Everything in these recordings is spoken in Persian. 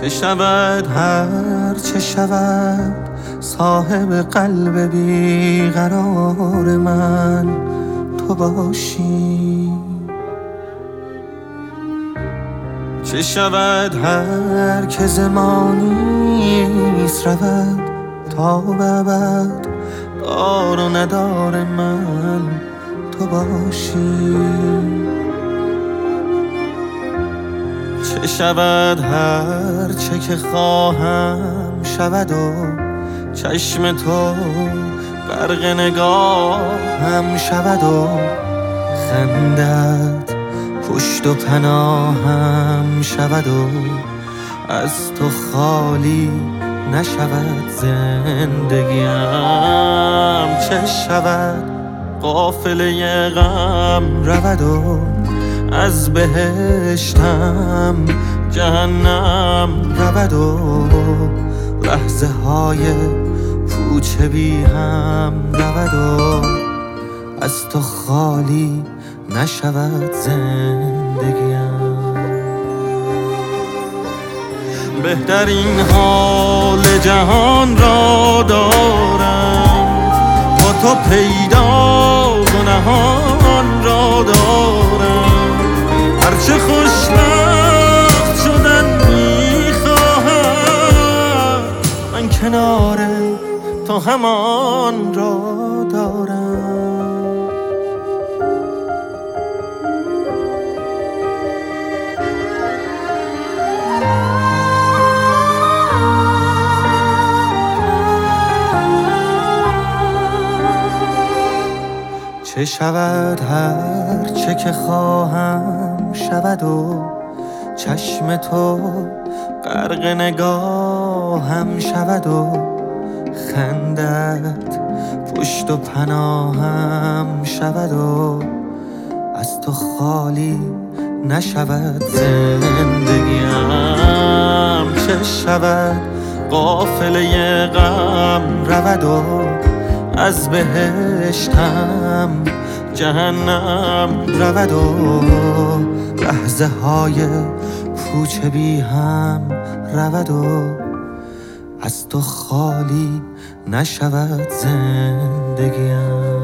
چه شود هر چه شود صاحب قلب بیقرار من تو باشی. چه شود هر که زمانیست رود تا به ابد دار و ندار من تو باشی. چه شود هر چه که خواهم شود و چشم تو غرق نگاهم شود و خندت پشت و پناهم شود و از تو خالی نشود زندگیم. چه شود قافله غم رود و از بهشتم جهنم رود و لحظه های پوچ بی هم رود و از تو خالی نشود زندگیم. بهترین حال جهان را دارم با تو پیدا و نهان را دارم. هرچه خوشبخت شدن میخواهم من کنار تو همان را دارم. چه شود هر چه که خواهم شود و چشم تو غرق نگاهم شود و خندت پشت و پناهم شود و از تو خالی نشود زندگیم. چه شود قافله غم رود و از بهشتم جهنم رود و لحظه های پوچ بی هم رود و از تو خالی نشود زندگیم.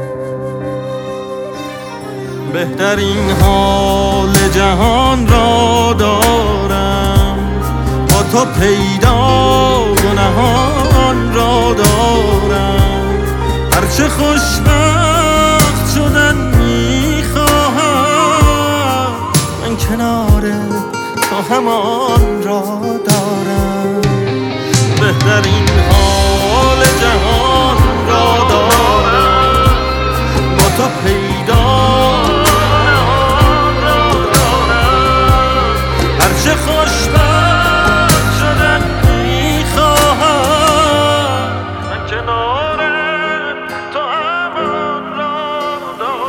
بهترین حال جهان را دارم با تو پیدا و نهان را دارم. هرچه خوشبخت شدن میخواهم من کنار تو همان را دارم. بهترین